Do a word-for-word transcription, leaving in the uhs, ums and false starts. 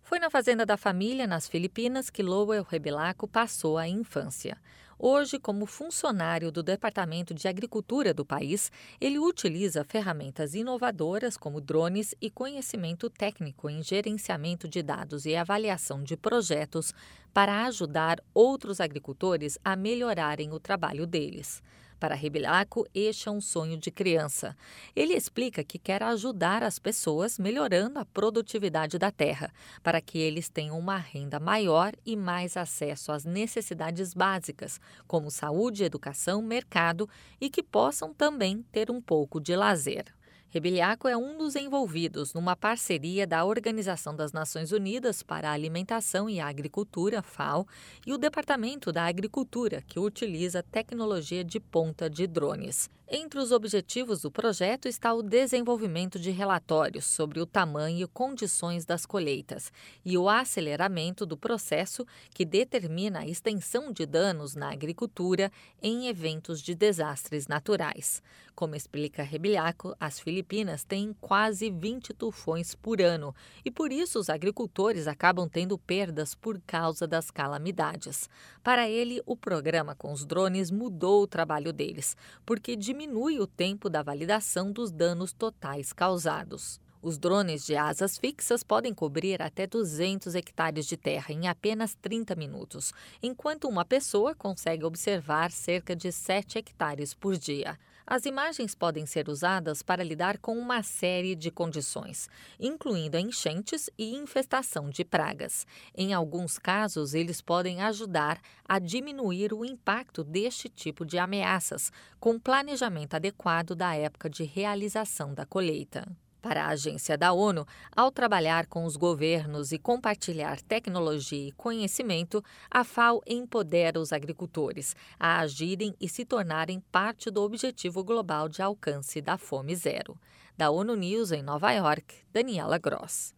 Foi na fazenda da família, nas Filipinas, que Lowell Rebelaco passou a infância. Hoje, como funcionário do Departamento de Agricultura do país, ele utiliza ferramentas inovadoras como drones e conhecimento técnico em gerenciamento de dados e avaliação de projetos para ajudar outros agricultores a melhorarem o trabalho deles. Para Rebelaco, este é um sonho de criança. Ele explica que quer ajudar as pessoas melhorando a produtividade da terra, para que eles tenham uma renda maior e mais acesso às necessidades básicas, como saúde, educação, mercado e que possam também ter um pouco de lazer. Rebelaco é um dos envolvidos numa parceria da Organização das Nações Unidas para a Alimentação e a Agricultura, FAO, e o Departamento da Agricultura, que utiliza tecnologia de ponta de drones. Entre os objetivos do projeto está o desenvolvimento de relatórios sobre o tamanho e condições das colheitas e o aceleramento do processo que determina a extensão de danos na agricultura em eventos de desastres naturais. Como explica Rebelaco, as Filipinas têm quase vinte tufões por ano e por isso os agricultores acabam tendo perdas por causa das calamidades. Para ele, o programa com os drones mudou o trabalho deles, porque diminui o tempo da validação dos danos totais causados. Os drones de asas fixas podem cobrir até duzentos hectares de terra em apenas trinta minutos, enquanto uma pessoa consegue observar cerca de sete hectares por dia. As imagens podem ser usadas para lidar com uma série de condições, incluindo enchentes e infestação de pragas. Em alguns casos, eles podem ajudar a diminuir o impacto deste tipo de ameaças, com planejamento adequado da época de realização da colheita. Para a agência da ONU, ao trabalhar com os governos e compartilhar tecnologia e conhecimento, a FAO empodera os agricultores a agirem e se tornarem parte do objetivo global de alcance da fome zero. Da ONU News em Nova York, Daniela Gross.